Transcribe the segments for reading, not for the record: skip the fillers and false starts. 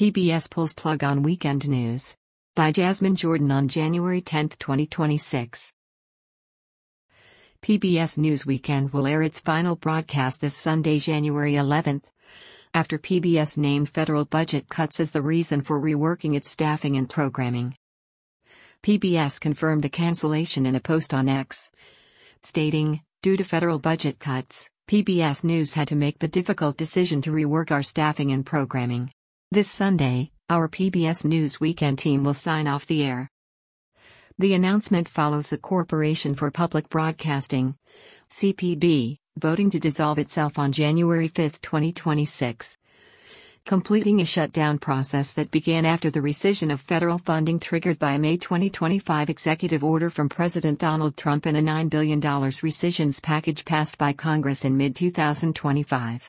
PBS pulls plug on weekend news. By Jasmine Jordan on January 10, 2026. PBS News Weekend will air its final broadcast this Sunday, January 11, after PBS named federal budget cuts as the reason for reworking its staffing and programming. PBS confirmed the cancellation in a post on X, stating, "Due to federal budget cuts, PBS News had to make the difficult decision to rework our staffing and programming. This Sunday, our PBS News Weekend team will sign off the air." The announcement follows the Corporation for Public Broadcasting, CPB, voting to dissolve itself on January 5, 2026, completing a shutdown process that began after the rescission of federal funding triggered by a May 2025 executive order from President Donald Trump and a $9 billion rescissions package passed by Congress in mid-2025.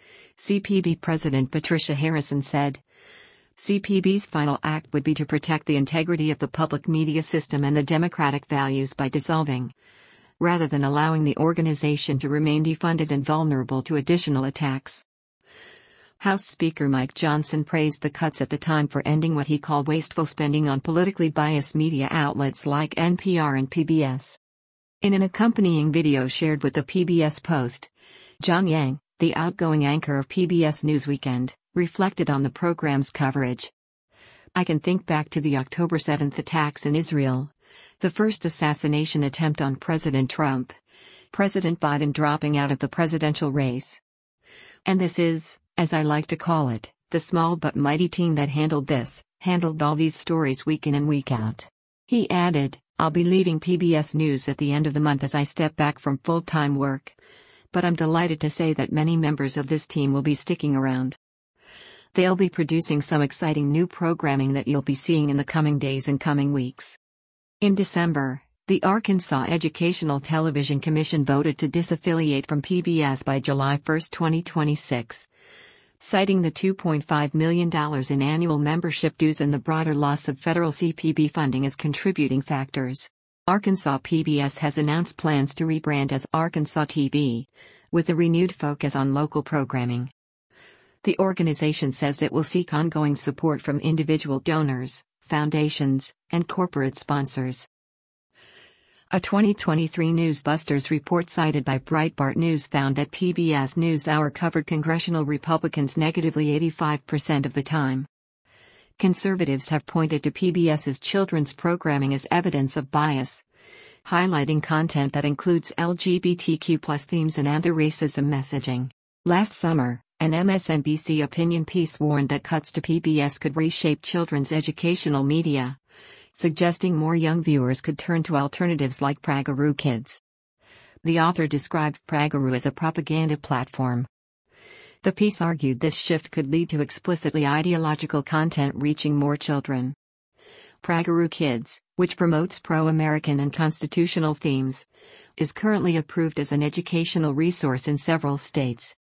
CPB President Patricia Harrison said, "CPB's final act would be to protect the integrity of the public media system and the democratic values by dissolving, rather than allowing the organization to remain defunded and vulnerable to additional attacks." House Speaker Mike Johnson praised the cuts at the time for ending what he called wasteful spending on politically biased media outlets like NPR and PBS. In an accompanying video shared with the PBS Post, John Yang, the outgoing anchor of PBS Newsweekend, reflected on the program's coverage. "I can think back to the October 7th attacks in Israel, the first assassination attempt on President Trump, President Biden dropping out of the presidential race. And this is, as I like to call it, the small but mighty team that handled all these stories week in and week out." He added, "I'll be leaving PBS News at the end of the month as I step back from full-time work. But I'm delighted to say that many members of this team will be sticking around. They'll be producing some exciting new programming that you'll be seeing in the coming days and coming weeks." In December, the Arkansas Educational Television Commission voted to disaffiliate from PBS by July 1, 2026. Citing the $2.5 million in annual membership dues and the broader loss of federal CPB funding as contributing factors, Arkansas PBS has announced plans to rebrand as Arkansas TV, with a renewed focus on local programming. The organization says it will seek ongoing support from individual donors, foundations, and corporate sponsors. A 2023 Newsbusters report cited by Breitbart News found that PBS NewsHour covered congressional Republicans negatively 85% of the time. Conservatives have pointed to PBS's children's programming as evidence of bias, highlighting content that includes LGBTQ+ themes and anti-racism messaging. Last summer, an MSNBC opinion piece warned that cuts to PBS could reshape children's educational media, suggesting more young viewers could turn to alternatives like Prageru Kids. The author described Prageru as a propaganda platform. The piece argued this shift could lead to explicitly ideological content reaching more children. Prageru Kids, which promotes pro-American and constitutional themes, is currently approved as an educational resource in several states.